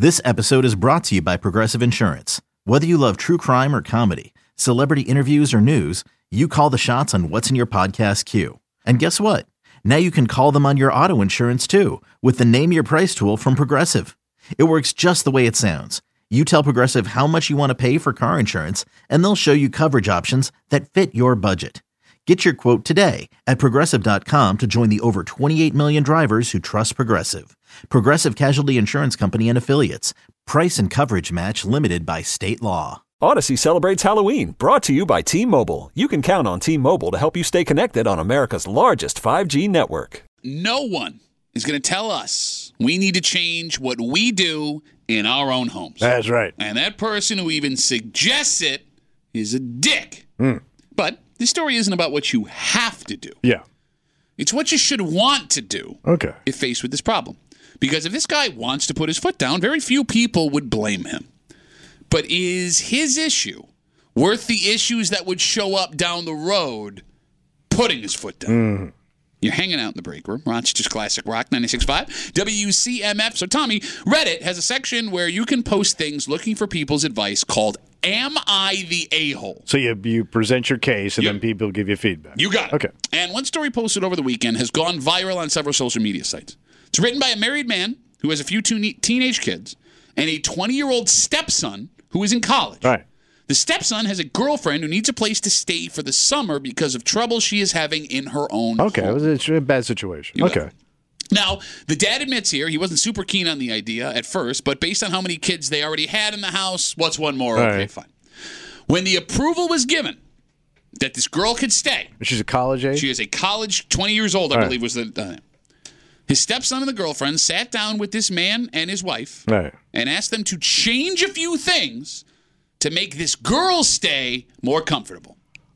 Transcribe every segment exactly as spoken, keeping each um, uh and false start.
This episode is brought to you by Progressive Insurance. Whether you love true crime or comedy, celebrity interviews or news, you call the shots on what's in your podcast queue. And guess what? Now you can call them on your auto insurance too with the Name Your Price tool from Progressive. It works just the way it sounds. You tell Progressive how much you want to pay for car insurance, and they'll show you coverage options that fit your budget. Get your quote today at Progressive dot com to join the over twenty-eight million drivers who trust Progressive. Progressive Casualty Insurance Company and Affiliates. Price and coverage match limited by state law. Odyssey celebrates Halloween, brought to you by T-Mobile. You can count on T-Mobile to help you stay connected on America's largest five G network. No one is going to tell us we need to change what we do in our own homes. That's right. And that person who even suggests it is a dick. Mm. But this story isn't about what you have to do. Yeah. It's what you should want to do Okay. if faced with this problem. Because if this guy wants to put his foot down, very few people would blame him. But is his issue worth the issues that would show up down the road putting his foot down? Mm. You're hanging out in the break room. Rochester's Classic Rock ninety-six point five, W C M F. So, Tommy, Reddit has a section where you can post things looking for people's advice called Am I the A-hole? So you you present your case, and Yep. then people give you feedback. You got it. Okay. And one story posted over the weekend has gone viral on several social media sites. It's written by a married man who has a few teen- teenage kids and a twenty-year-old stepson who is in college. Right. The stepson has a girlfriend who needs a place to stay for the summer because of trouble she is having in her own Okay. home. It's a bad situation. You got Okay. it. Now, the dad admits here he wasn't super keen on the idea at first, but based on how many kids they already had in the house, what's one more? All Okay, right. fine. When the approval was given that this girl could stay, She's a college age? she is a college, twenty years old, I All right. believe was the uh, his stepson and the girlfriend sat down with this man and his wife Right. and asked them to change a few things to make this girl's stay more comfortable.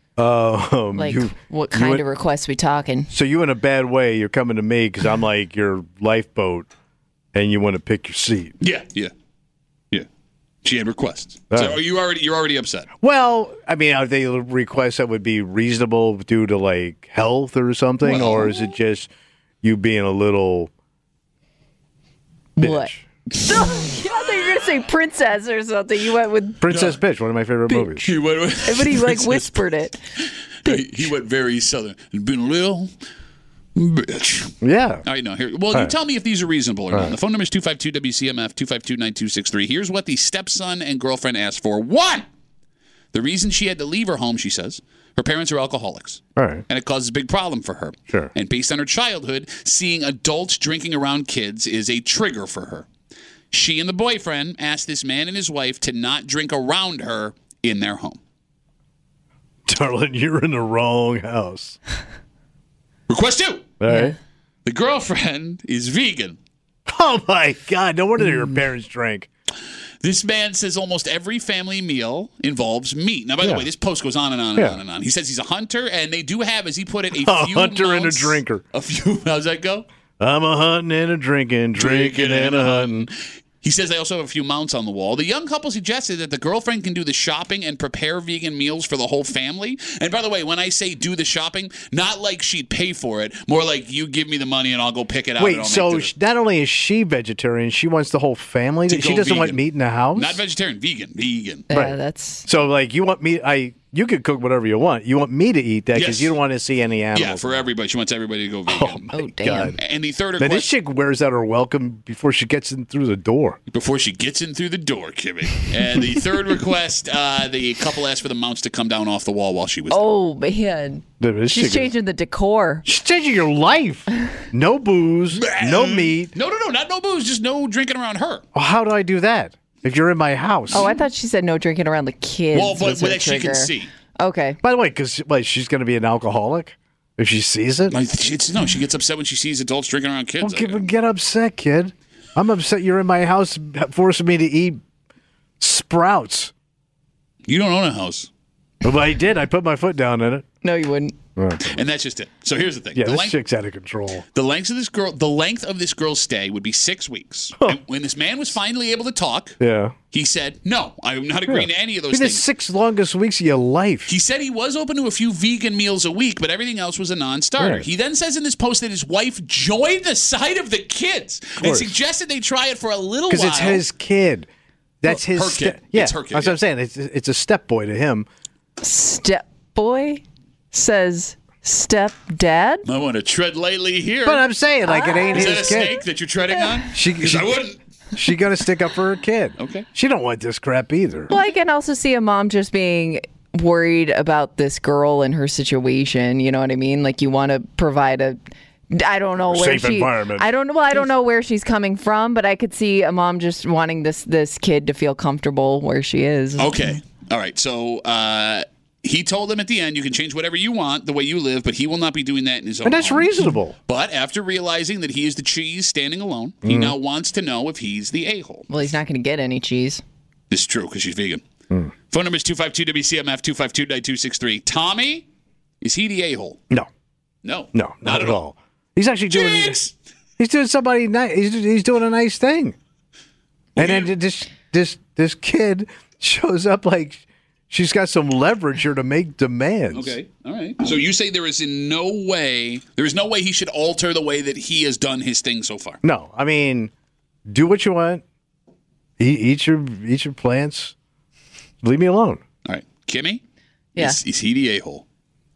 Um, Like, you, what you kind went- of requests we talking? So you in a bad way, you're coming to me because I'm like your lifeboat, and you want to pick your seat. Yeah, yeah, yeah. She had requests. All so right. are you already you're already upset? Well, I mean, are they requests that would be reasonable due to like health or something, Well- or is it just you being a little bitch? What? I thought you were going to say princess or something. You went with, Princess Bitch, one of my favorite movies. He went, but he like whispered it. he, he went very southern. Been a little bitch. Yeah. All right, no, here. Well, All you right. tell me if these are reasonable or All not. right. The phone number is two five two W C M F, two five two, nine two six three. Here's what the stepson and girlfriend asked for. One, the reason she had to leave her home, she says, her parents are alcoholics. All right. And it causes a big problem for her. Sure. And based on her childhood, seeing adults drinking around kids is a trigger for her. She and the boyfriend asked this man and his wife to not drink around her in their home. Darling, you're in the wrong house. Request two. All right. The girlfriend is vegan. Oh my God! No wonder your parents drank. This man says almost every family meal involves meat. Now, by the Yeah. way, this post goes on and on and Yeah. on and on. He says he's a hunter, and they do have, as he put it, a A few hunter and a mounts- drinker. A few. How's that go? I'm a hunting and a drinking, drinking and a hunting. He says they also have a few mounts on the wall. The young couple suggested that the girlfriend can do the shopping and prepare vegan meals for the whole family. And by the way, when I say do the shopping, not like she'd pay for it, more like you give me the money and I'll go pick it out. and Wait, I'll so make the- sh- not only is she vegetarian, she wants the whole family. To To, she go doesn't want vegan. meat in the house. not vegetarian, vegan, vegan. Yeah, Right. that's So, like, you want me? I you could cook whatever you want. You want me to eat that because Yes. you don't want to see any animals. Yeah, for everybody. She wants everybody to go Oh vegan. my Oh, damn. God! And the third Now this request chick wears out her welcome before she gets in through the door. before she gets in through the door, Kimmy. And the third request, uh, the couple asked for the mounts to come down off the wall while she was oh man, Dude, this she's chick is- changing the decor. She's changing your life. No booze, no meat. No, no, no, not no booze, just no drinking around her. Well, how do I do that if you're in my house? Oh, I thought she said no drinking around the kids. Well, but was her that she can trigger. see. Okay. By the way, because like, she's going to be an alcoholic if she sees it. Like, it's, no, she gets upset when she sees adults drinking around kids. Well, get, get upset, kid. I'm upset you're in my house forcing me to eat Sprouts. You don't own a house. Well, I did. I put my foot down in it. No, you wouldn't. And that's just it. So here's the thing. Yeah, the this length, chick's out of control. the length of this girl, the length of this girl's stay would be six weeks. And when this man was finally able to talk, Yeah. he said, "No, I'm not agreeing Yeah. to any of I those mean, the things." six longest weeks of your life. He said he was open to a few vegan meals a week, but everything else was a non-starter. Yeah. He then says in this post that his wife joined the side of the kids and course. suggested they try it for a little while. Because it's his kid. That's Well, his her ste- kid. Yeah, It's her kid, that's yeah. what I'm saying. It's, it's a stepboy to him. Step boy says step dad. I want to tread lightly here. But I'm saying, like, it ain't Is that a his kid. snake that you're treading on? She, 'Cause she, I wouldn't. she got to stick up for her kid. Okay. She don't want this crap either. Well, I can also see a mom just being worried about this girl and her situation. You know what I mean? Like you want to provide a. I don't know where Safe she. environment. I don't know. Well, I don't know where she's coming from, but I could see a mom just wanting this this kid to feel comfortable where she is. Okay. All right. So uh, he told them at the end, you can change whatever you want, the way you live, but he will not be doing that in his own And that's home. reasonable. But after realizing that he is the cheese standing alone, Mm-hmm. he now wants to know if he's the a-hole. Well, he's not going to get any cheese. This is true because she's vegan. Mm. Phone number is two five two W C M F, two five two, nine two six three. Tommy, is he the a-hole? No, No. no, not, at all. He's actually doing. Jinx! He's doing somebody nice. He's, he's doing a nice thing. And then this this this kid shows up like she's got some leverage here to make demands. Okay. All right. So you say there is in no way, there is no way he should alter the way that he has done his thing so far. No, I mean, do what you want. Eat, eat your eat your plants. Leave me alone. All right. Kimmy? Yeah. Is, is he the a-hole?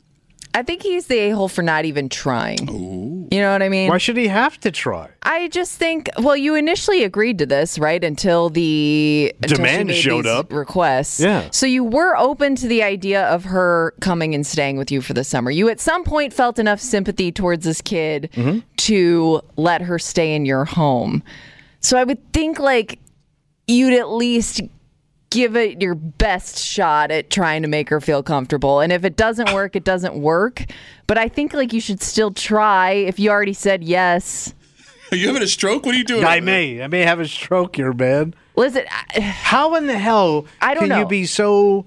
I think he's the a-hole for not even trying. Ooh. You know what I mean? Why should he have to try? I just think, well, you initially agreed to this, right? Until the until she Demand made showed these up. Requests. Yeah. So you were open to the idea of her coming and staying with you for the summer. You at some point felt enough sympathy towards this kid Mm-hmm. to let her stay in your home. So I would think like you'd at least give it your best shot at trying to make her feel comfortable. And if it doesn't work, it doesn't work. But I think like you should still try if you already said yes. Are you having a stroke? What are you doing? I over there? may. I may have a stroke here, man. Listen, I, How in the hell I don't can you know. be so?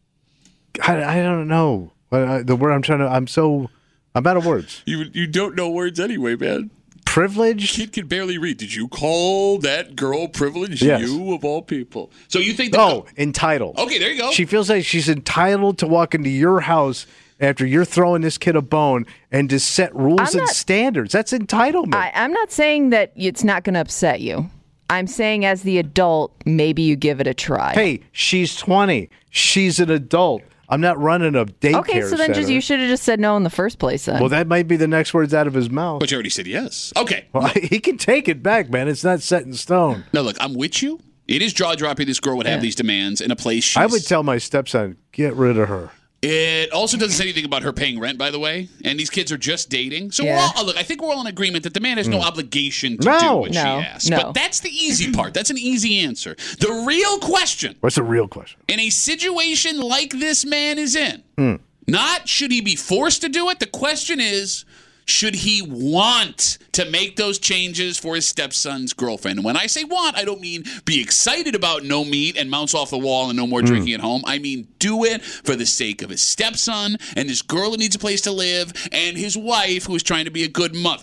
I, I don't know. Uh, the word I'm trying to. I'm so. I'm out of words. You you don't know words anyway, man. Privileged. Kid can barely read. Did you call that girl privileged? Yes. You of all people. So you think that? Oh, entitled. Okay, there you go. She feels like she's entitled to walk into your house after you're throwing this kid a bone and to set rules I'm and not- standards. That's entitlement. I, I'm not saying that it's not going to upset you. I'm saying as the adult, maybe you give it a try. hey, she's twenty. She's an adult. I'm not running a daycare okay, so then just center. you should have just said no in the first place then. Well, that might be the next words out of his mouth. But you already said yes. Okay. Well, he can take it back, man. It's not set in stone. Now look, I'm with you. It is jaw dropping. This girl would have these demands in a place. She's, I would tell my stepson, get rid of her. It also doesn't say anything about her paying rent, by the way. And these kids are just dating. So Yeah. we're all, oh, look, I think we're all in agreement that the man has no obligation to No. do what No, she asks. no. But that's the easy part. That's an easy answer. The real question What's the real question? in a situation like this man is in, not should he be forced to do it. The question is, should he want to make those changes for his stepson's girlfriend? And when I say want, I don't mean be excited about no meat and mounts off the wall and no more drinking at home. I mean do it for the sake of his stepson and this girl who needs a place to live and his wife who is trying to be a good mother.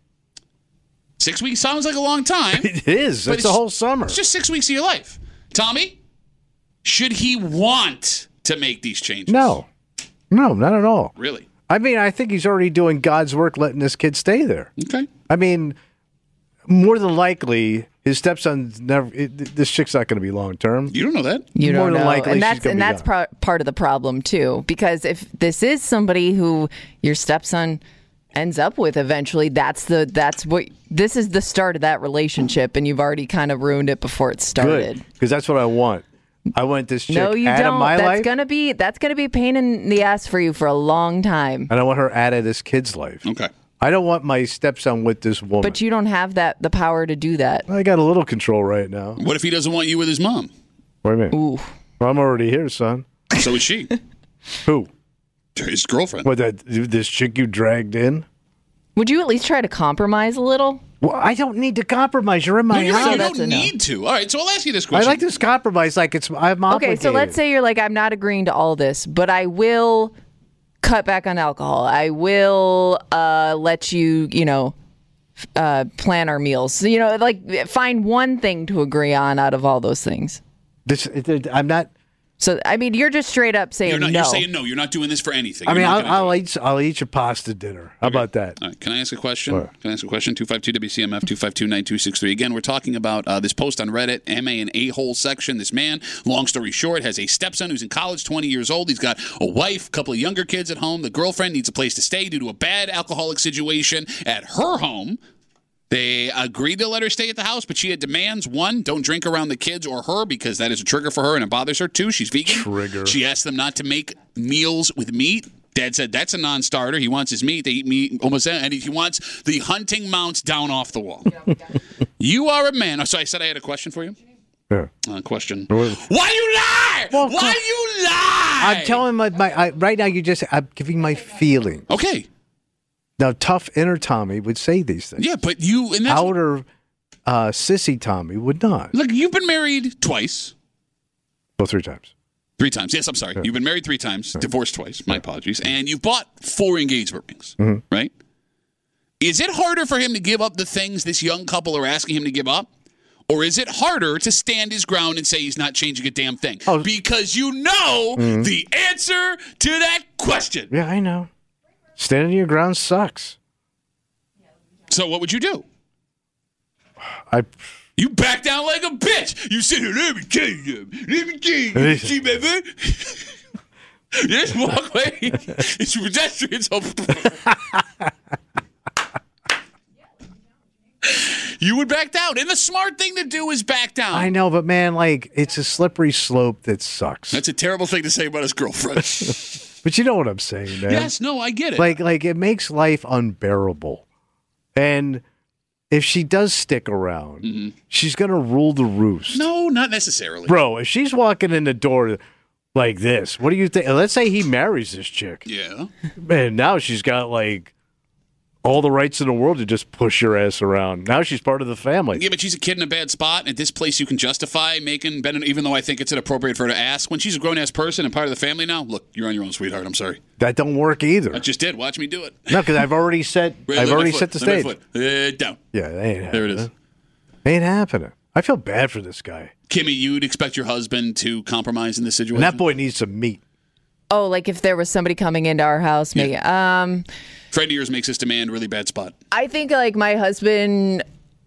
Six weeks sounds like a long time. It is. But It's a whole summer. It's just six weeks of your life. Tommy, should he want to make these changes? No. No, not at all. Really? I mean, I think he's already doing God's work letting this kid stay there. Okay. I mean, more than likely, his stepson's never. It, this chick's not going to be long term. You don't know that. You More don't than know, likely and she's that's gonna and be that's gone. pro- part of the problem too. Because if this is somebody who your stepson ends up with eventually, that's the that's what this is the start of that relationship, and you've already kind of ruined it before it started. Good, because that's what I want. I want this chick No, you out don't. of my that's life, gonna be that's gonna be a pain in the ass for you for a long time. and I want her out of this kid's life. Okay. I don't want my stepson with this woman. But you don't have that the power to do that. I got a little control right now. What if he doesn't want you with his mom? What do you mean? Ooh. Well, I'm already here, son. So is she. Who? His girlfriend. What, that this chick you dragged in? Would you at least try to compromise a little? Well, I don't need to compromise. You're in my No, you're right, house. you that's don't a no. need to. All right, so I'll ask you this I question. like this compromise like it's I'm Okay, obligated. so let's say you're like, I'm not agreeing to all this, but I will cut back on alcohol. I will uh, let you, you know, uh, plan our meals. So, you know, like find one thing to agree on out of all those things. This, it, it, I'm not. So, I mean, you're just straight up saying You're, not, no. you're saying no. You're not doing this for anything. I You're mean, not I'll, gonna I'll do it. eat. I'll eat your pasta dinner. How about that? All right, can I ask a question? What? Can I ask a question? two five two W C M F, two five two, nine two six three. Again, we're talking about uh, this post on Reddit, M A and A-hole section. This man, long story short, has a stepson who's in college, twenty years old. He's got a wife, a couple of younger kids at home. The girlfriend needs a place to stay due to a bad alcoholic situation at her home. They agreed to let her stay at the house, but she had demands. One, don't drink around the kids or her because that is a trigger for her and it bothers her. Two, she's vegan. Trigger. She asked them not to make meals with meat. Dad said that's a non-starter. He wants his meat. They eat meat almost, and he wants the hunting mounts down off the wall. You are a man. Oh, so I said I had a question for you. Yeah. Uh, question. Well, Why you lie? Well, Why you lie? I'm telling my, my I, right now. You just. I'm giving my feeling. Okay. Now, tough inner Tommy would say these things. Yeah, but you and that's, Outer uh, sissy Tommy would not. look. You've been married twice. Well, three times. Three times. Yes, I'm sorry. You've been married three times, divorced twice. My apologies. And you've bought four engagement rings, Mm-hmm. right? Is it harder for him to give up the things this young couple are asking him to give up? Or is it harder to stand his ground and say he's not changing a damn thing? Oh. Because you know Mm-hmm. the answer to that question. Yeah, I know. Standing your ground sucks. So what would you do? I. You back down like a bitch. You sit here, let me tell you, let me tell you. You see, baby? You just walk away. It's pedestrian. So you would back down. And the smart thing to do is back down. I know, but man, like it's a slippery slope that sucks. That's a terrible thing to say about his girlfriend. But you know what I'm saying, man. Yes, no, I get it. Like, like it makes life unbearable. And if she does stick around, Mm-hmm. she's gonna rule the roost. no, not necessarily. Bro, if she's walking in the door like this, what do you think? Let's say he marries this chick. Yeah. Man, now she's got like all the rights in the world to just push your ass around. Now she's part of the family. Yeah, but she's a kid in a bad spot. At this place, you can justify making Ben, even though I think it's inappropriate for her to ask. When she's a grown ass person and part of the family now, look, you're on your own, sweetheart. I'm sorry. That don't work either. I just did. Watch me do it. No, because I've already set. Right, I've let my already foot, set the let my stage. foot. Uh, down. Yeah, that ain't happening. There it is. Ain't happening. I feel bad for this guy. Kimmy, you'd expect your husband to compromise in this situation? And that boy needs some meat. Oh, like if there was somebody coming into our house, maybe. Um, Friend of yours makes this demand really bad spot. I think like my husband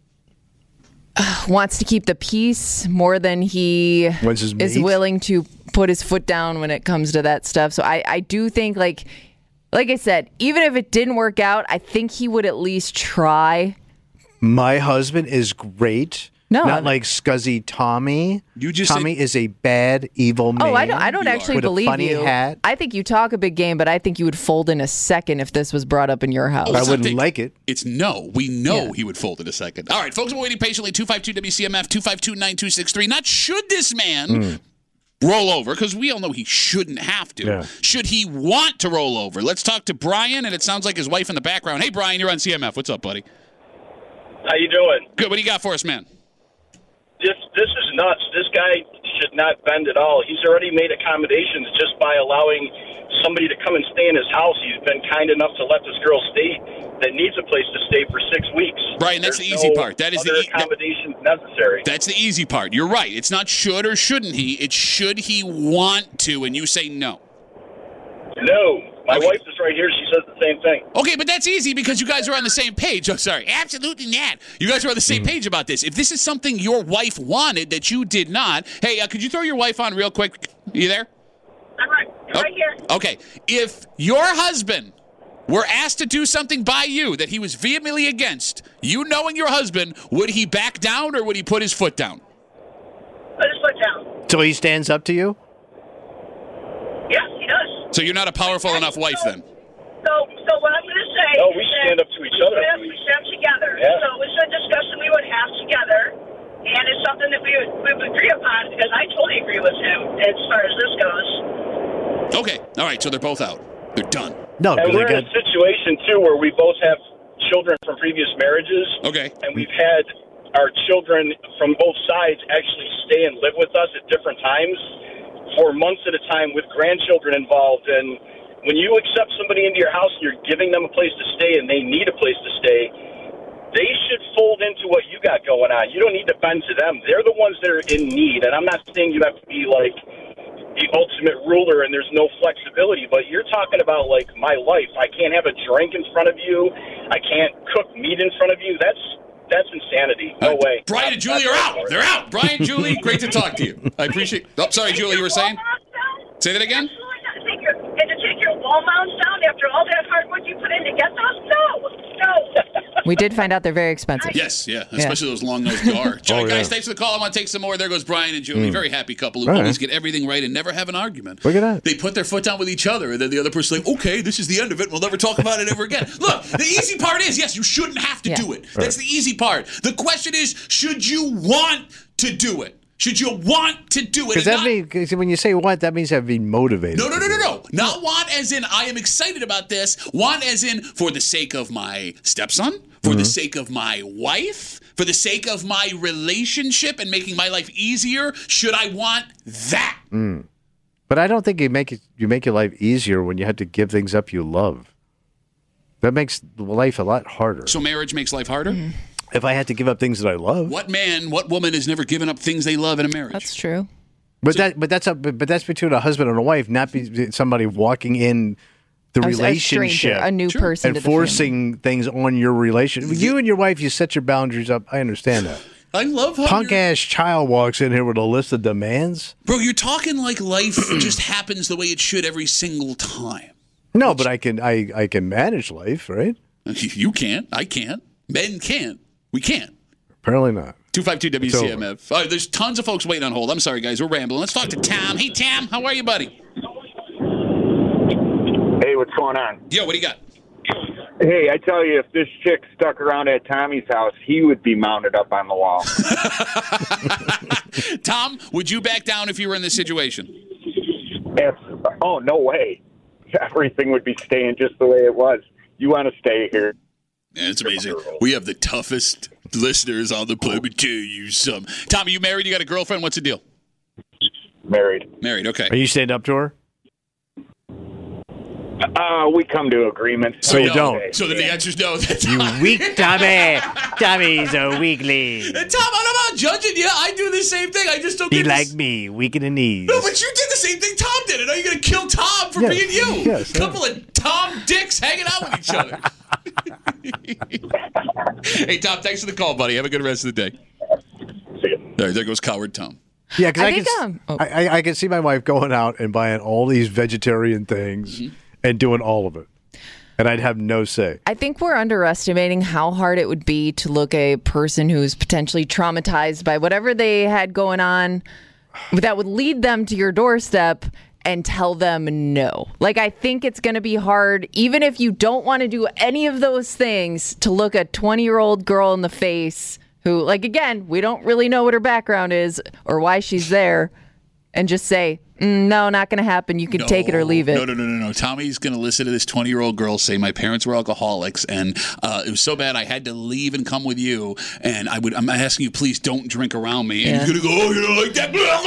uh, wants to keep the peace more than he Wants his is meat? willing to put his foot down when it comes to that stuff. So I, I do think like, like I said, even if it didn't work out, I think he would at least try. My husband is great. No, not I'm- like Scuzzy Tommy. You just Tommy is a bad, evil man. Oh, I don't. I don't You actually are. With a believe funny you. hat. I think you talk a big game, but I think you would fold in a second if this was brought up in your house. Oh, I it's wouldn't not big. like it. It's no. We know Yeah. he would fold in a second. All right, folks, we're waiting patiently. two five two W C M F, two five two, nine two six three. Not should this man Hmm. roll over, because we all know he shouldn't have to. Yeah. Should he want to roll over? Let's talk to Brian, and it sounds like his wife in the background. Hey, Brian, you're on C M F. What's up, buddy? How you doing? Good. What do you got for us, man? This this is nuts. This guy should not bend at all. He's already made accommodations just by allowing somebody to come and stay in his house. He's been kind enough to let this girl stay that needs a place to stay for six weeks. Brian, that's There's the easy no part. That is the other e- that- accommodations necessary. That's the easy part. You're right. It's not should or shouldn't he. It's should he want to, and you say no. No. My Okay. wife is right here. She says the same thing. Okay, but that's easy because you guys are on the same page. Oh, sorry. Absolutely not. You guys are on the same page about this. If this is something your wife wanted that you did not, hey, uh, could you throw your wife on real quick? You there? I'm right, I'm right here. Okay. If your husband were asked to do something by you that he was vehemently against, you knowing your husband, would he back down or would he put his foot down? Put his foot down. So he stands up to you? Yes, he does. So you're not a powerful enough wife then? So, so what I'm going to say No, is we that stand up to each other. We, have, we stand together. Yeah. So it's a discussion we would have together, and it's something that we would, we would agree upon because I totally agree with him as far as this goes. Okay. All right. So they're both out. They're done. No, And because we're I in got a situation, too, where we both have children from previous marriages. Okay. And we've had our children from both sides actually stay and live with us at different times for months at a time with grandchildren involved. And when you accept somebody into your house and you're giving them a place to stay and they need a place to stay, they should fold into what you got going on. You don't need to bend to them. They're the ones that are in need. And I'm not saying you have to be like the ultimate ruler and there's no flexibility, but you're talking about like my life. I can't have a drink in front of you. I can't cook meat in front of you. That's that's insanity. No uh, way. Brian and Julie are out. They're out. Brian, Julie, great to talk to you. I appreciate. Oh, sorry, Julie, you were saying? Say that again. Take your, and to take your wall mounts down after all that hard work you put in to get those? No, no. We did find out they're very expensive. Yes, yeah, especially yeah. those long-nosed gar. Joey, oh, yeah. guys, thanks for the call. I want to take some more. There goes Brian and Julie. Mm. Very happy couple who all always right. get everything right and never have an argument. Look at that. They put their foot down with each other, and then the other person's like, okay, this is the end of it. We'll never talk about it ever again. Look, the easy part is, yes, you shouldn't have to yeah. do it. Right. That's the easy part. The question is, should you want to do it? Should you want to do it? Because that means, when you say want, that means have been motivated. No, no, no, no, no. Not want as in I am excited about this. Want as in for the sake of my stepson, for mm-hmm. the sake of my wife, for the sake of my relationship and making my life easier. Should I want that? Mm. But I don't think you make it, you make your life easier when you have to give things up you love. That makes life a lot harder. So marriage makes life harder? Mm. If I had to give up things that I love. What man, what woman has never given up things they love in a marriage? That's true. But so, that, but that's a, but that's between a husband and a wife, not be somebody walking in the a, relationship, a, stranger, a new sure. person, and to the forcing things on your relationship. You and your wife, you set your boundaries up. I understand that. I love how punk ass child walks in here with a list of demands. Bro, you're talking like life just happens the way it should every single time. No, but I can, I, I can manage life, right? You can't. I can't. Men can't. We can't. Apparently not. two five two W C M F. All right, there's tons of folks waiting on hold. I'm sorry, guys. We're rambling. Let's talk to Tom. Hey, Tom. How are you, buddy? Hey, what's going on? Yo, what do you got? Hey, I tell you, if this chick stuck around at Tommy's house, he would be mounted up on the wall. Tom, would you back down if you were in this situation? If, oh, no way. Everything would be staying just the way it was. You want to stay here. Yeah, it's amazing. We have the toughest listeners on the planet. Let me tell you some. Tom, are you married? You got a girlfriend? What's the deal? Married. Married, okay. Are you standing up to her? Uh, we come to agreements. So, so you don't. So then the answer is no. You weak Tommy. Tommy's a weakling. And Tom, I'm not judging you. I do the same thing. I just don't Be get like this. me, weak in the knees. No, but you did the same thing Tom did. And are you going to kill Tom for yes. being you? Yes. A couple yes. of Tom dicks hanging out with each other. Hey, Tom, thanks for the call, buddy. Have a good rest of the day. See you. There, there goes Coward Tom. Yeah, because I, I, think, can, um, oh. I, I, I can see my wife going out and buying all these vegetarian things mm-hmm. and doing all of it. And I'd have no say. I think we're underestimating how hard it would be to look a person who's potentially traumatized by whatever they had going on that would lead them to your doorstep and tell them no. Like, I think it's going to be hard, even if you don't want to do any of those things, to look a twenty-year-old girl in the face who, like, again, we don't really know what her background is or why she's there, and just say, mm, no, not going to happen. You can no, take it or leave it. No, no, no, no, no. Tommy's going to listen to this twenty-year-old girl say, my parents were alcoholics, and uh, it was so bad I had to leave and come with you, and I would, I'm asking you, please don't drink around me. And yeah. you're going to go, oh, you don't like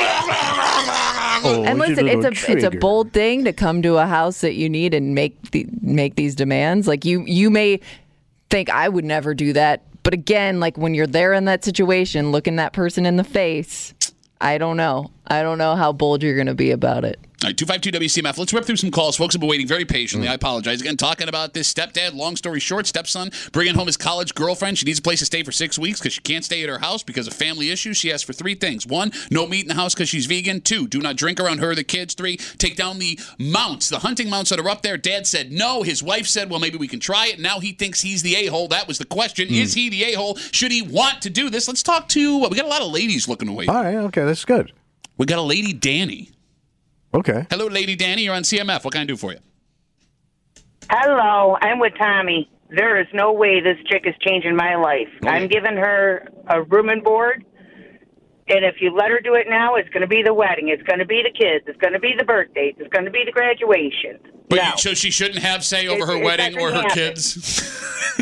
that? Oh, and listen, it's a trigger. It's a bold thing to come to a house that you need and make the, make these demands. Like, you, you may think, I would never do that. But again, like, when you're there in that situation, looking that person in the face, I don't know. I don't know how bold you're going to be about it. All right, two five two W C M F. Let's rip through some calls. Folks have been waiting very patiently. Mm. I apologize. Again, talking about this stepdad, long story short, stepson, bringing home his college girlfriend. She needs a place to stay for six weeks because she can't stay at her house because of family issues. She asks for three things. One, no meat in the house because she's vegan. Two, do not drink around her or the kids. Three, take down the mounts, the hunting mounts that are up there. Dad said no. His wife said, well, maybe we can try it. Now he thinks he's the a-hole. That was the question. Mm. Is he the a-hole? Should he want to do this? Let's talk to, well, we got a lot of ladies looking away. All right, okay, that's good. We got a lady, Danny. Okay. Hello, Lady Danny. You're on C M F. What can I do for you? Hello. I'm with Tommy. There is no way this chick is changing my life. Okay. I'm giving her a room and board, and if you let her do it now, it's going to be the wedding. It's going to be the kids. It's going to be the birthdays. It's going to be the graduation. But no. you, so she shouldn't have say over it, her it wedding or her happen. kids?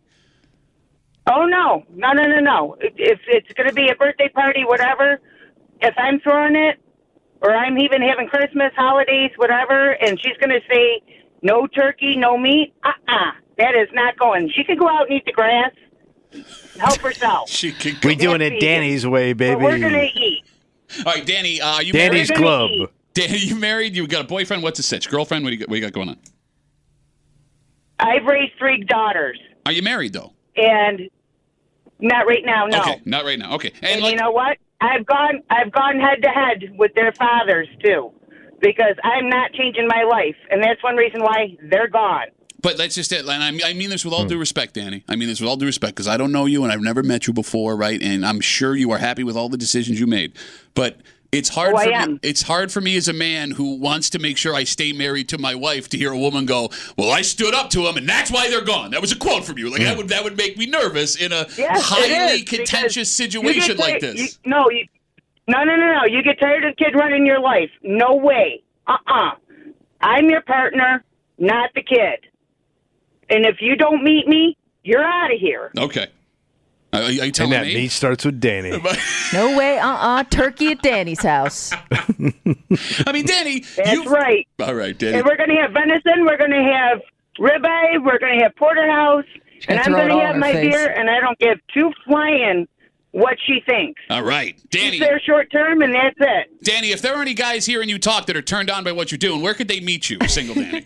Oh, no. No, no, no, no. If it's going to be a birthday party, whatever, if I'm throwing it, or I'm even having Christmas, holidays, whatever, and she's going to say, no turkey, no meat, uh-uh. That is not going. She could go out and eat the grass, help herself. She could We doing it Danny's way, baby. But we're going to eat. All right, Danny, uh, are you Danny's married? Club. Danny, you married? You got a boyfriend? What's the sitch? Girlfriend? What do you, what do you got going on? I've raised three daughters, Are you married, though? and not right now, no. Okay, not right now. Okay. And, like, you know what? I've gone I've gone head to head with their fathers too, because I'm not changing my life, and that's one reason why they're gone. But that's just it. And I mean, I mean this with all due respect, Danny. I mean this with all due respect, because I don't know you and I've never met you before, right? And I'm sure you are happy with all the decisions you made. But it's hard Oh, I for am. me. It's hard for me as a man who wants to make sure I stay married to my wife to hear a woman go, "Well, I stood up to them, and that's why they're gone." That was a quote from you. Like that would that would make me nervous in a Yes, it highly is, because contentious you situation get like tired- this. You, no, you, no, no, no, no. You get tired of the kid running your life. No way. Uh-uh. I'm your partner, not the kid. And if you don't meet me, you're out of here. Okay. Are, are you And telling that me? meat starts with Danny. No way, uh-uh. Turkey at Danny's house. I mean, Danny, That's you right. All right, Danny. And we're going to have venison. We're going to have ribeye. We're going to have porterhouse. gonna And I'm throw going it to all have in her my face. beer, and I don't give two flying what she thinks. All right, Danny. She's there short term, and that's it. Danny, if there are any guys hearing you talk that are turned on by what you're doing, where could they meet you, single Danny?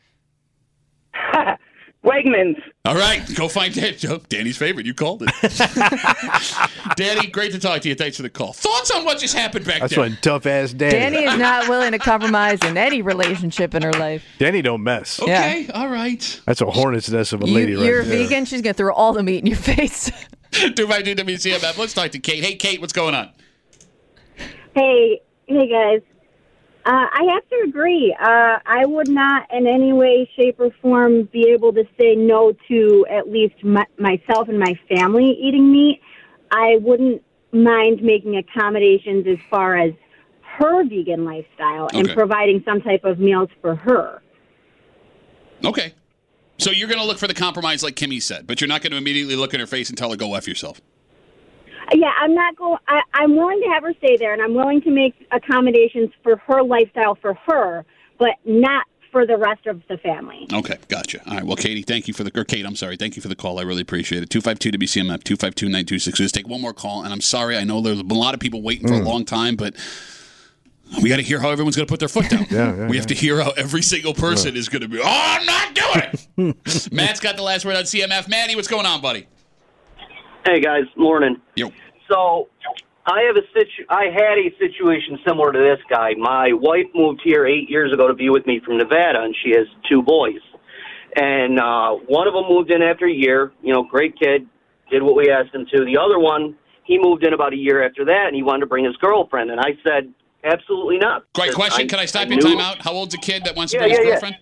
Wegmans. All right, go find Dan- oh, Danny's favorite. You called it. Danny, great to talk to you. Thanks for the call. Thoughts on what just happened back That's there? one tough ass Danny. Danny is not willing to compromise in any relationship in her life. Danny don't mess. Okay, all right. That's a hornet's nest of a You, lady right you're there. vegan, she's going to throw all the meat in your face. two five two W C M F. Let's talk to Kate. Hey, Kate, what's going on? Hey, hey guys. Uh, I have to agree. Uh, I would not in any way, shape, or form be able to say no to at least my, myself and my family eating meat. I wouldn't mind making accommodations as far as her vegan lifestyle and Okay. providing some type of meals for her. Okay. So you're going to look for the compromise like Kimmy said, but you're not going to immediately look in her face and tell her, go F yourself. Yeah, I'm not going. I, I'm willing to have her stay there, and I'm willing to make accommodations for her lifestyle for her, but not for the rest of the family. Okay, gotcha. All right, well, Katie, thank you for the, or Kate, I'm sorry, thank you for the call. I really appreciate it. two five two W C M F, two five two nine two six. Let's take one more call, and I'm sorry, I know there's been a lot of people waiting for a long time, but we got to hear how everyone's going to put their foot down. Yeah, yeah, we have to hear how every single person is going to be, oh, I'm not doing it. Matt's got the last word on C M F. Matty, what's going on, buddy? Hey guys, morning. Yo. So, I have a situ- I had a situation similar to this guy. My wife moved here eight years ago to be with me from Nevada, and she has two boys. And uh, one of them moved in after a year. You know, great kid, did what we asked him to. The other one, he moved in about a year after that, and he wanted to bring his girlfriend. And I said, absolutely not. Great Because question. Can I stop I you? knew- Time out. How old's a kid that wants to Yeah, bring his yeah, yeah. girlfriend?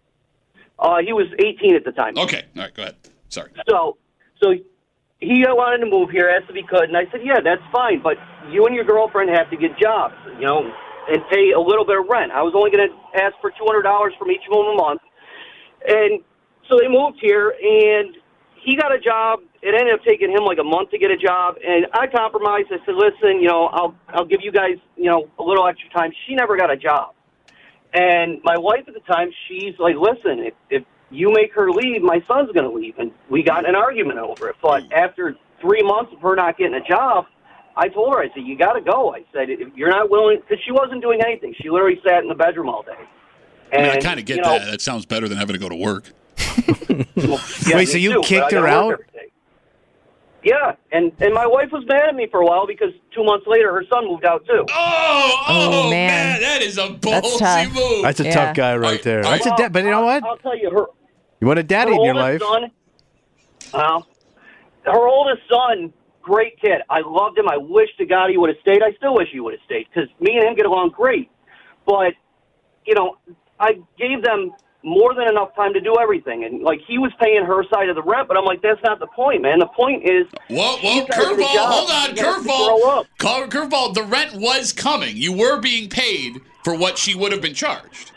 Uh, he was eighteen at the time. Okay. All right, go ahead. Sorry. So, so he wanted to move here, asked if he could, and I said, yeah, that's fine, but you and your girlfriend have to get jobs, you know, and pay a little bit of rent. I was only going to ask for two hundred dollars from each of them a month. And so they moved here, and he got a job. It ended up taking him like a month to get a job, and I compromised. I said, listen, you know, I'll I'll give you guys, you know, a little extra time. She never got a job. And my wife at the time, she's like, listen, if, if you make her leave, my son's going to leave. And we got in an argument over it. But after three months of her not getting a job, I told her, I said, you got to go. I said, if you're not willing, because she wasn't doing anything. She literally sat in the bedroom all day. I mean, I And, kind of get you know, that. That sounds better than having to go to work. well, yeah, Wait, so me you too, but kicked I gotta her work out? every day. Yeah, and, and my wife was mad at me for a while because two months later her son moved out too. Oh, oh, Oh, man. man. that is a That's ballsy tough. move. That's a Yeah. tough guy right I- there. I- That's a da- but you know what? I'll tell you, her, You want a daddy her in your life. oldest son, well, her oldest son, great kid. I loved him. I wish to God he would have stayed. I still wish he would have stayed because me and him get along great. But, you know, I gave them more than enough time to do everything. And, like, he was paying her side of the rent, but I'm like, that's not the point, man. The point is... Whoa, whoa, she's gotta get a curveball. job. Hold on, She has to grow curveball. up. Cur- Curveball, the rent was coming. You were being paid for what she would have been charged.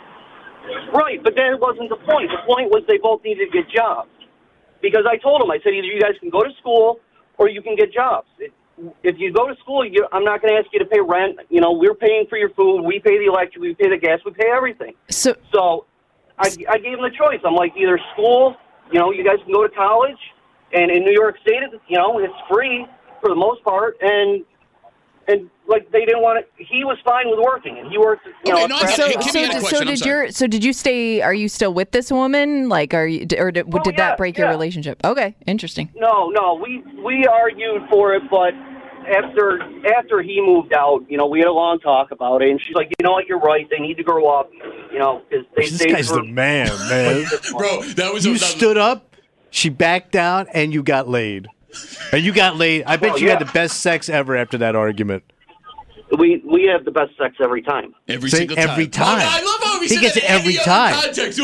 Right, but that wasn't the point. The point was they both needed to get jobs. Because I told them, I said, either you guys can go to school or you can get jobs. It, if you go to school, you, I'm not going to ask you to pay rent. You know, we're paying for your food. We pay the electric. We pay the gas. We pay everything. So, so I, I gave them the choice. I'm like, either school, you know, you guys can go to college, and in New York State, you know, it's free for the most part, and and like they didn't want to. He was fine with working, and he worked. You Okay, know, no, I a get so, it. Hey, craft- Kimmy so, had a did- question. so I'm did sorry. your so did you stay? Are you still with this woman? Like, are you or did, Oh, did yeah, that break your yeah. relationship? Okay, interesting. No, no, we we argued for it, but after after he moved out, you know, we had a long talk about it, and she's like, you know what, you're right. They need to grow up, you know, because they. This they guy's the man, man. Bro, that was You that was- stood up, she backed down, and you got laid. And you got laid. I bet Oh, you yeah. had the best sex ever after that argument. We we have the best sex every time. Every Say single time. every time. Oh, I love how he, He said gets that it in every any other time. Context.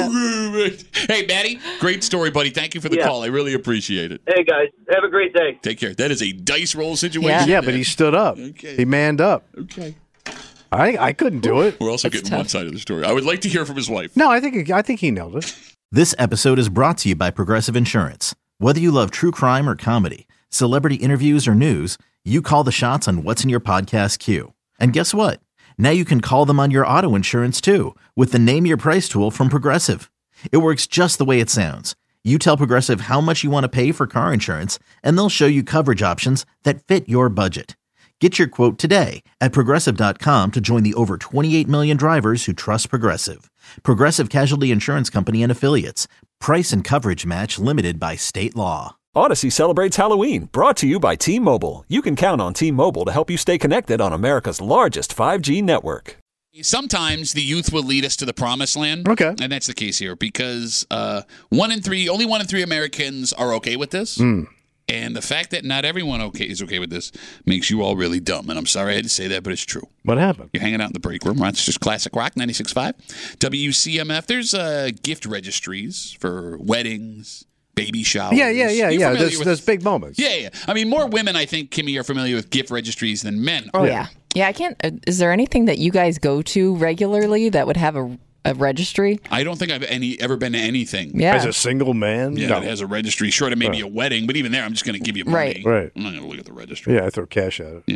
I Hey, Maddie, great story, buddy. Thank you for the Yeah. call. I really appreciate it. Hey guys, have a great day. Take care. That is a dice roll situation. Yeah. Yeah, but he stood up. Okay. He manned up. Okay. I I couldn't do it. We're also That's getting tough. one side of the story. I would like to hear from his wife. No, I think I think he nailed it. This episode is brought to you by Progressive Insurance. Whether you love true crime or comedy, celebrity interviews or news, you call the shots on what's in your podcast queue. And guess what? Now you can call them on your auto insurance too with the Name Your Price tool from Progressive. It works just the way it sounds. You tell Progressive how much you want to pay for car insurance, and they'll show you coverage options that fit your budget. Get your quote today at Progressive dot com to join the over twenty-eight million drivers who trust Progressive. Progressive Casualty Insurance Company and Affiliates. Price and coverage match limited by state law. Odyssey celebrates Halloween, brought to you by T-Mobile. You can count on T-Mobile to help you stay connected on America's largest five G network. Sometimes the youth will lead us to the promised land. Okay. And that's the case here because uh, one in three, only one in three Americans are okay with this. Mm. And the fact that not everyone okay is okay with this makes you all really dumb. And I'm sorry I had to say that, but it's true. What happened? You're hanging out in the break room. Rochester's Classic Rock, ninety-six point five. W C M F. There's uh, gift registries for weddings, baby showers. Yeah, yeah, yeah, You're yeah. familiar There's, with- there's big moments. Yeah, yeah. I mean, more women, I think, Kimmy, are familiar with gift registries than men. Oh yeah. yeah, I can't. Uh, is there anything that you guys go to regularly that would have a, a registry? I don't think I've any ever been to anything. Yeah. As a single man? Yeah, No. it has a registry, short of maybe a wedding, but even there, I'm just going to give you money. Right. Right. I'm not going to look at the registry. Yeah, I throw cash at it. Yeah.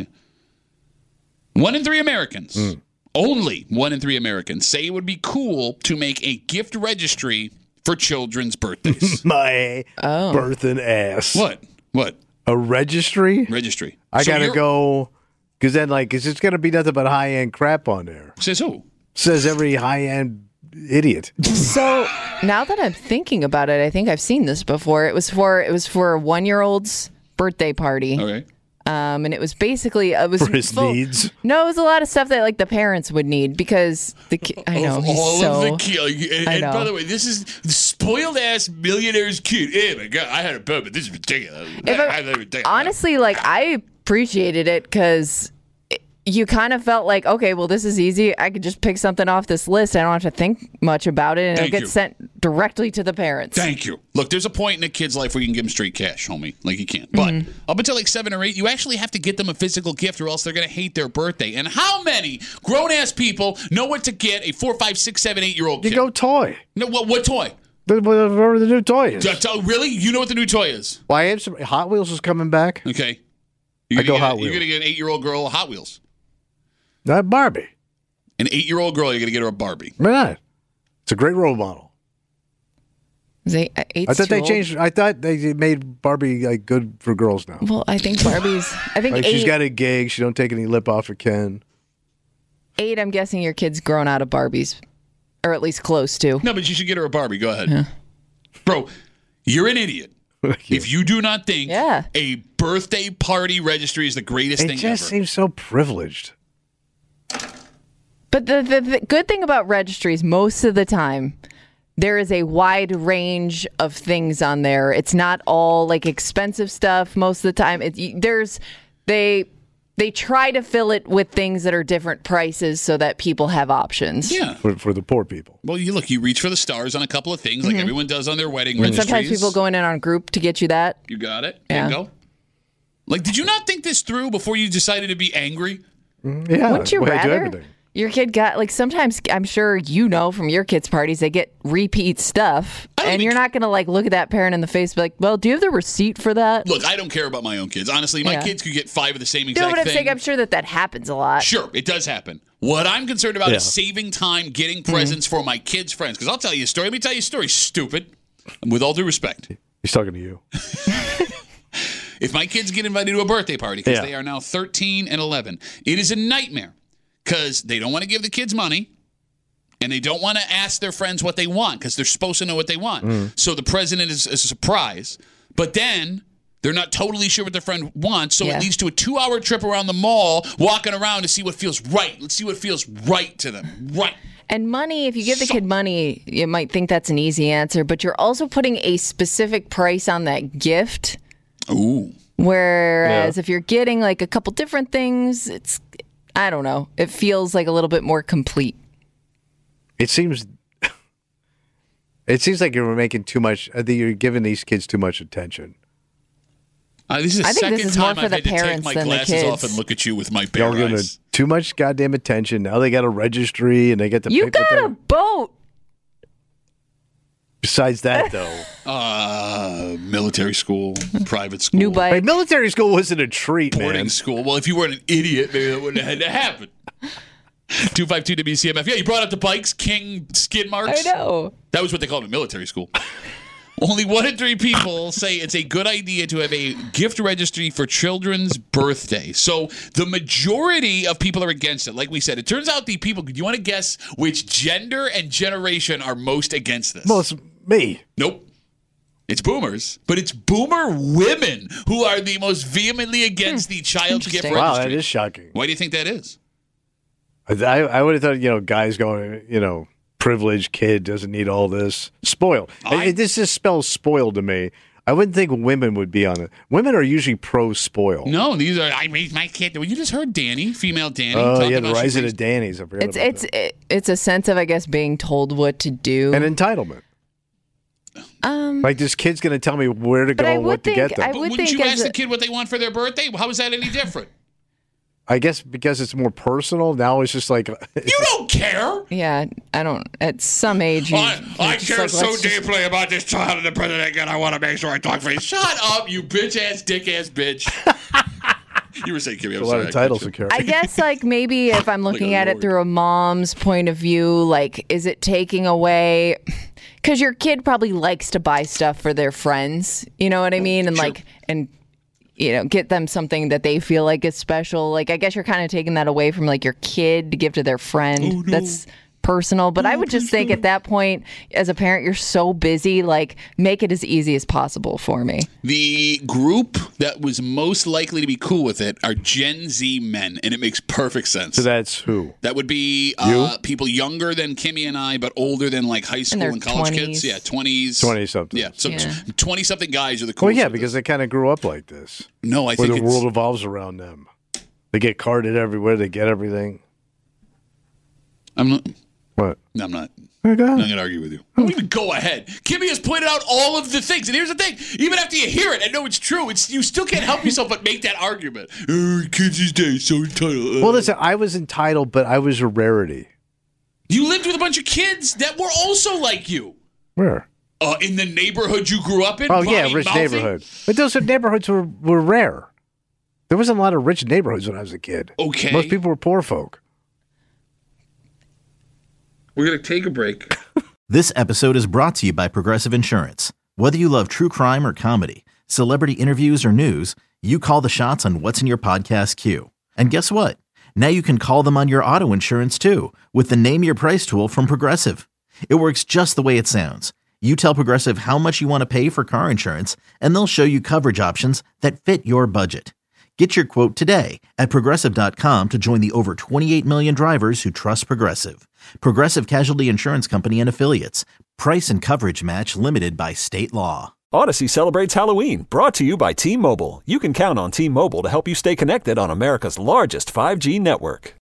One in three Americans, Mm. only one in three Americans, say it would be cool to make a gift registry for children's birthdays. My Oh. birthing ass. What? What? A registry? Registry. I So gotta you're- go, because then, like, it's just gonna be nothing but high end crap on there. Says who? Says every high end idiot. So now that I'm thinking about it, I think I've seen this before. It was for it was for a one year old's birthday party. Okay. Um, and it was basically it was For his full- needs. No, it was a lot of stuff that like the parents would need because the ki- I know Of he's all so of the ki- and, I and know. by the way, this is the spoiled ass millionaire's kid. Oh my god, I had a bird, but this is ridiculous. If I, I- I never think- honestly, like I appreciated it because you kind of felt like, okay, well, this is easy. I could just pick something off this list. I don't have to think much about it, and Thank it'll get you. sent directly to the parents. Thank you. Look, there's a point in a kid's life where you can give them straight cash, homie. Like you can't. But Mm-hmm. up until like seven or eight, you actually have to get them a physical gift or else they're going to hate their birthday. And how many grown ass people know what to get a four, five, six, seven, eight year old You kid? go toy. No, what, what toy? The- Whatever the new toy is. Uh, t- Really? You know what the new toy is? Well, I have some. Hot Wheels is coming back. Okay. You're I gonna go get Hot a- Wheels. You're going to get an eight year old girl a Hot Wheels. Not Barbie. An eight year old girl, you're going to get her a Barbie. Why not? It's a great role model. Is eight, uh, eight's I thought too they old? changed. I thought they made Barbie like good for girls now. Well, I think Barbie's. I think Like eight. she's got a gig. She don't take any lip off of Ken. eight. I'm guessing your kid's grown out of Barbies, or at least close to. No, but you should get her a Barbie. Go ahead. Bro, you're an idiot. If you do not think Yeah. a birthday party registry is the greatest It thing just ever. seems so privileged. But the, the the good thing about registries, most of the time, there is a wide range of things on there. It's not all like expensive stuff. Most of the time, it, you- there's they they try to fill it with things that are different prices so that people have options. Yeah. For, for the poor people. Well, you look, you reach for the stars on a couple of things like everyone does on their wedding And registries. sometimes people go in on a group to get you that. You got it. Yeah. Bingo. Like, did you not think this through before you decided to be angry? Yeah. Wouldn't you way to do rather? everything. Your kid got, like, sometimes I'm sure you know from your kids' parties, they get repeat stuff. And you're not going to, like, look at that parent in the face and be like, well, do you have the receipt for that? Look, I don't care about my own kids. Honestly, my Yeah. kids could get five of the same exact No, but I'm thing. saying I'm sure that that happens a lot. Sure, it does happen. What I'm concerned about Yeah. is saving time getting presents for my kids' friends. Because I'll tell you a story. Let me tell you a story, stupid. With all due respect. He's talking to you. If my kids get invited to a birthday party, because Yeah. they are now thirteen and eleven, it is a nightmare. Because they don't want to give the kids money, and they don't want to ask their friends what they want, because they're supposed to know what they want. Mm. So the president is, is a surprise. But then they're not totally sure what their friend wants, so Yeah. it leads to a two-hour trip around the mall, walking around to see what feels right. Let's see what feels right to them. Right. And money, if you give the kid money, you might think that's an easy answer, but you're also putting a specific price on that gift. Ooh. Whereas Yeah. if you're getting like a couple different things, it's, I don't know, it feels like a little bit more complete. It seems. It seems like you're making too much. I think you're giving these kids too much attention. Uh, this is the I think this second is more time for I've the had to take parents my than the glasses off kids. and look at you with my bare Y'all giving eyes. it too much goddamn attention. Now they got a registry and they get to You pick what got they- a boat. Besides that, though, Uh, military school, private school, New bike. hey, military school wasn't a treat, boarding man. school. Well, if you weren't an idiot, maybe that wouldn't have had to happen. two five two W C M F. Yeah, you brought up the bikes, King skid marks. I know. That was what they called it in military school. Only one in three people say it's a good idea to have a gift registry for children's birthday. So the majority of people are against it. Like we said, it turns out the people, do you want to guess which gender and generation are most against this? Well, it's me. Nope. It's boomers, but it's boomer women who are the most vehemently against the child gift Interesting. registry. Wow, that is shocking. Why do you think that is? I, I would have thought, you know, guys going, you know, privileged kid doesn't need all this. Spoiled. I- It- this just spells spoiled to me. I wouldn't think women would be on it. Women are usually pro spoil. No, these are, I raised my kid. Well, you just heard Danny, female Danny. Oh, talking yeah, the about she rising raised- of Danny's. I forgot It's about it's that. it, it's a sense of, I guess, being told what to do. An entitlement. Um, Like this kid's going to tell me where to But go I and would what to think- get them. I But would wouldn't think you as ask a- the kid what they want for their birthday? How is that any different? I guess because it's more personal. Now it's just like You don't care. yeah, I don't. At some age, you, I, you're I just care like, so let's just- deeply about this child and the president again. I want to make sure I talk for you. Shut up, you bitch ass, dick ass bitch. You were saying, Kimmy, I'm a lot sorry. of I titles cut to you. carry. I guess, like, maybe if I'm looking at it lord. through a mom's point of view, like, is it taking away? Because your kid probably likes to buy stuff for their friends, you know what I mean? And, Sure. like, and, you know, get them something that they feel like is special. Like, I guess you're kind of taking that away from, like, your kid to give to their friend. Oh, no. That's personal. But I would just think at that point, as a parent, you're so busy, like, make it as easy as possible for me. The group that was most likely to be cool with it are Gen Z men, and it makes perfect sense. So that's who? That would be uh, people younger than Kimmy and I, but older than like high school their and college twenties. kids. Yeah, twenties. twenty-something. Yeah, so Yeah. twenty-something guys are the Well, coolest. yeah, with because this. they kind of grew up like this. no, I Where think the it's, world evolves around them. They get carded everywhere. They get everything. I'm not. What? No, I'm not. Okay. I'm not going to argue with you. I don't even go ahead. Kimmy has pointed out all of the things, and here's the thing: even after you hear it and know it's true, it's you still can't help yourself but make that argument. Oh, kids these days so entitled. Well, listen, I was entitled, but I was a rarity. You lived with a bunch of kids that were also like you. Where? Uh, in the neighborhood you grew up in. Oh, yeah, potty rich mouthing? neighborhood. But those neighborhoods were, were rare. There wasn't a lot of rich neighborhoods when I was a kid. Okay. Most people were poor folk. We're going to take a break. This episode is brought to you by Progressive Insurance. Whether you love true crime or comedy, celebrity interviews or news, you call the shots on what's in your podcast queue. And guess what? Now you can call them on your auto insurance too with the Name Your Price tool from Progressive. It works just the way it sounds. You tell Progressive how much you want to pay for car insurance, and they'll show you coverage options that fit your budget. Get your quote today at Progressive dot com to join the over twenty-eight million drivers who trust Progressive. Progressive Casualty Insurance Company and Affiliates. Price and coverage match limited by state law. Odyssey celebrates Halloween, brought to you by T-Mobile. You can count on T-Mobile to help you stay connected on America's largest five G network.